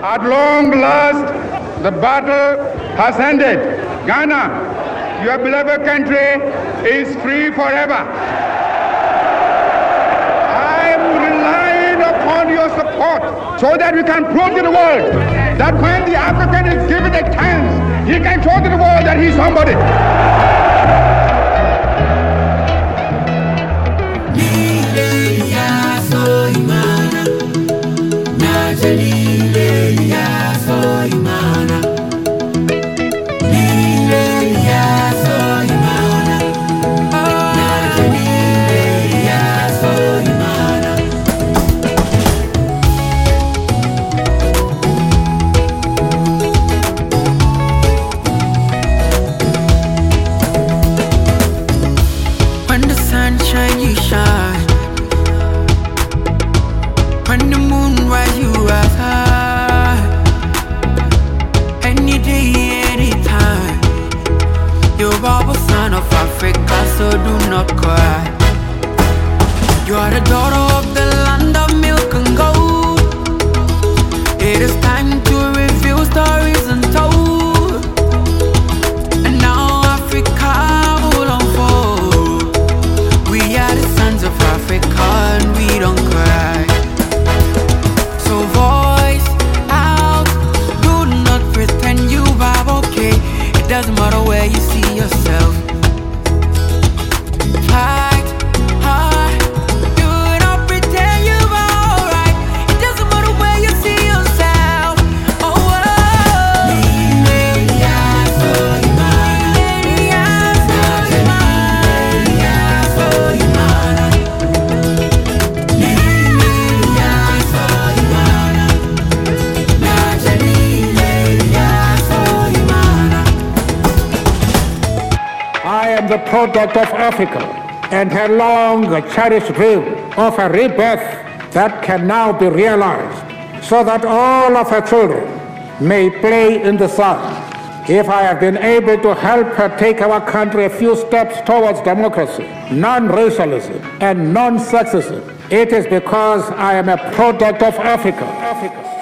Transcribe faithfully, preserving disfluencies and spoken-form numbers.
At long last, the battle has ended. Ghana, your beloved country, is free forever. I'm relying upon your support so that we can prove to the world that when the African is given a chance, he can show to the world that he's somebody. So do not cry. You are the daughter of the land of milk and gold. It is time to reveal stories untold. And now Africa will unfold. We are the sons of Africa and we don't cry. So voice out, do not pretend you are okay. It doesn't matter where you see yourself. Fight hard, do not pretend you are alright. It doesn't matter where you see yourself. Oh, oh. Nigeria, so you man. Nigeria, so you man. Nigeria, so you man. Nigeria, so you man. Nigeria, so you man. I am the product of Africa and her long cherished dream of a rebirth that can now be realized so that all of her children may play in the sun. If I have been able to help her take our country a few steps towards democracy, non-racialism, and non-sexism, it is because I am a product of Africa. Africa.